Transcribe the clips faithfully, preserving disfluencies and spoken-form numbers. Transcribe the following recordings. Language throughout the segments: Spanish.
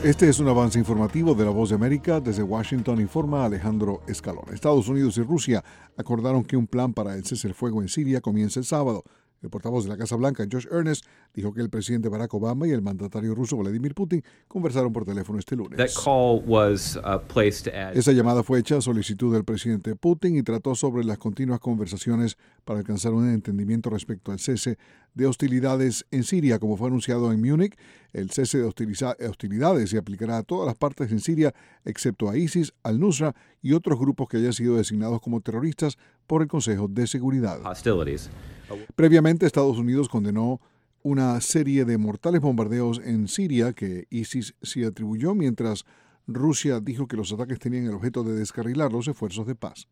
Este es un avance informativo de La Voz de América. Desde Washington informa Alejandro Escalón. Estados Unidos y Rusia acordaron que un plan para el cese el fuego en Siria comienza el sábado. El portavoz de la Casa Blanca, Josh Earnest, dijo que el presidente Barack Obama y el mandatario ruso Vladimir Putin conversaron por teléfono este lunes. That call was, uh, placed at... Esa llamada fue hecha a solicitud del presidente Putin y trató sobre las continuas conversaciones para alcanzar un entendimiento respecto al cese de hostilidades en Siria. Como fue anunciado en Múnich, el cese de hostilidades se aplicará a todas las partes en Siria, excepto a ISIS, al-Nusra y otros grupos que hayan sido designados como terroristas por el Consejo de Seguridad. hostilities. Previamente, Estados Unidos condenó una serie de mortales bombardeos en Siria que ISIS se atribuyó, mientras Rusia dijo que los ataques tenían el objeto de descarrilar los esfuerzos de paz.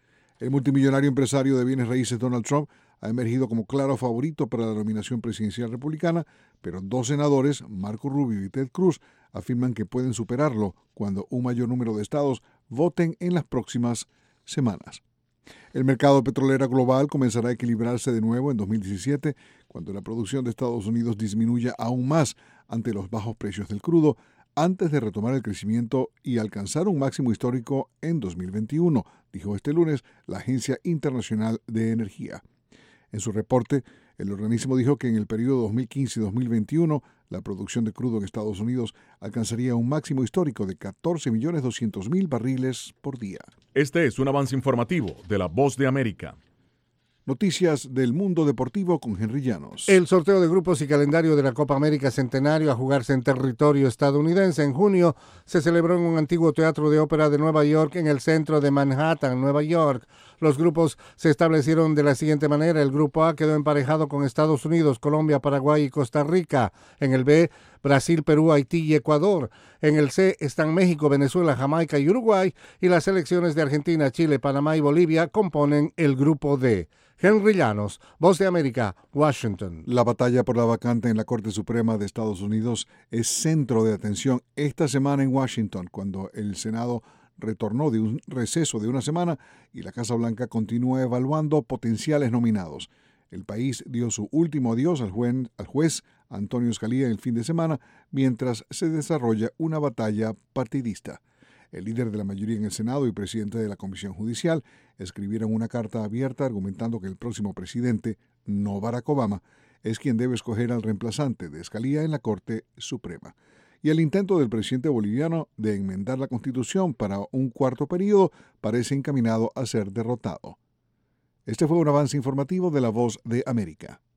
El multimillonario empresario de bienes raíces Donald Trump ha emergido como claro favorito para la nominación presidencial republicana, pero dos senadores, Marco Rubio y Ted Cruz, afirman que pueden superarlo cuando un mayor número de estados voten en las próximas semanas. El mercado petrolero global comenzará a equilibrarse de nuevo en dos mil diecisiete, cuando la producción de Estados Unidos disminuya aún más ante los bajos precios del crudo, antes de retomar el crecimiento y alcanzar un máximo histórico en dos mil veintiuno, dijo este lunes la Agencia Internacional de Energía. En su reporte, el organismo dijo que en el periodo dos mil quince y dos mil veintiuno, la producción de crudo en Estados Unidos alcanzaría un máximo histórico de catorce millones doscientos mil barriles por día. Este es un avance informativo de La Voz de América. Noticias del mundo deportivo con Henry Llanos. El sorteo de grupos y calendario de la Copa América Centenario a jugarse en territorio estadounidense en junio se celebró en un antiguo teatro de ópera de Nueva York en el centro de Manhattan, Nueva York. Los grupos se establecieron de la siguiente manera. El grupo A quedó emparejado con Estados Unidos, Colombia, Paraguay y Costa Rica. En el B, Brasil, Perú, Haití y Ecuador. En el C están México, Venezuela, Jamaica y Uruguay. Y las selecciones de Argentina, Chile, Panamá y Bolivia componen el grupo D. Henry Llanos, Voz de América, Washington. La batalla por la vacante en la Corte Suprema de Estados Unidos es centro de atención esta semana en Washington, cuando el Senado retornó de un receso de una semana y la Casa Blanca continúa evaluando potenciales nominados. El país dio su último adiós al juez, al juez Antonio Scalia el fin de semana, mientras se desarrolla una batalla partidista. El líder de la mayoría en el Senado y presidente de la Comisión Judicial escribieron una carta abierta argumentando que el próximo presidente, no Barack Obama, es quien debe escoger al reemplazante de Scalia en la Corte Suprema. Y el intento del presidente boliviano de enmendar la Constitución para un cuarto periodo parece encaminado a ser derrotado. Este fue un avance informativo de La Voz de América.